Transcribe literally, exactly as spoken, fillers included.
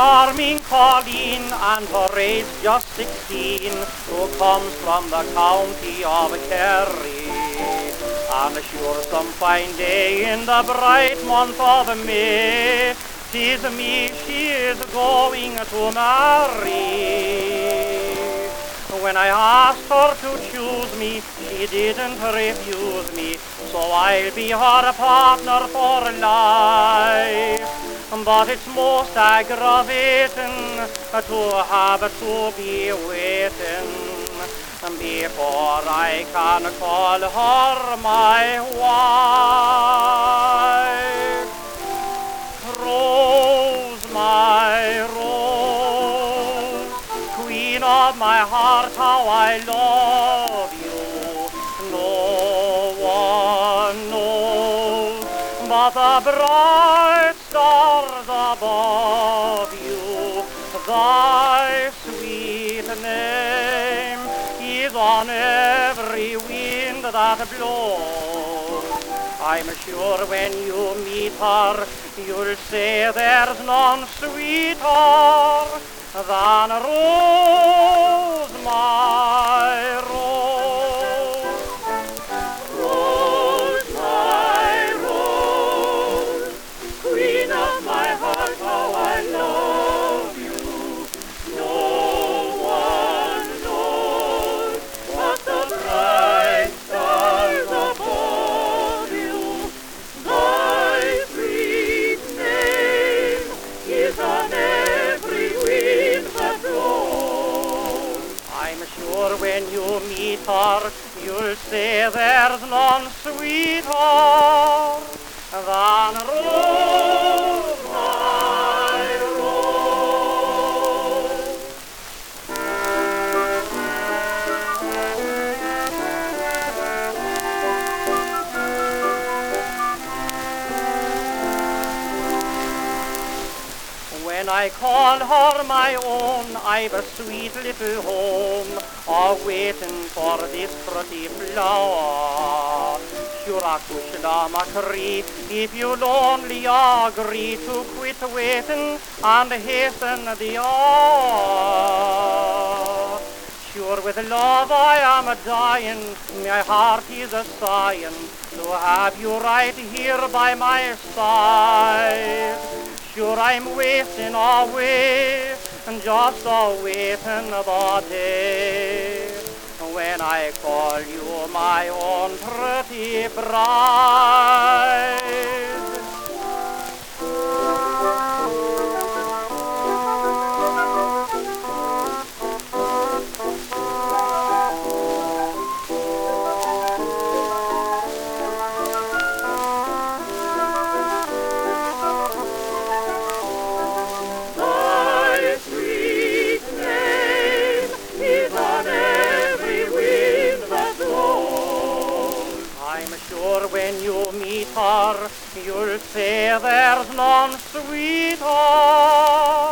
charming Colleen, and her age just sixteen, who comes from the county of Kerry. And sure some fine day in the bright month of May, 'tis me she is going to marry. When I asked her to choose me, she didn't refuse me, so I'll be her partner for life. But it's most aggravating to have to be waiting before I can call her my wife. Rose, my rose, queen of my heart, how I love you. No one knows but the bright stars above you. Thy sweet name is on every wind that blows. I'm sure when you meet her, you'll say there's none sweeter than Rose, my rose. Rose, my rose, queen of my heart, how I love you. No one knows what the bright stars above you. Thy sweet name is on every wind that blows. I'm sure when you meet her, you'll say there's none sweeter than Rose, my rose. When I call her my own, I've a sweet little home, all waiting for this pretty flower. Shurakushla Makri, if you'll only agree to quit waiting and hasten the hour. Sure with love I am a dying, my heart is a sighing, to have you right here by my side. Sure I'm wasting away, just a waiting the day when I call you my own pretty bride. Thy sweet name is on every wind that blows. I'm sure when you meet her, you'll say there's none sweeter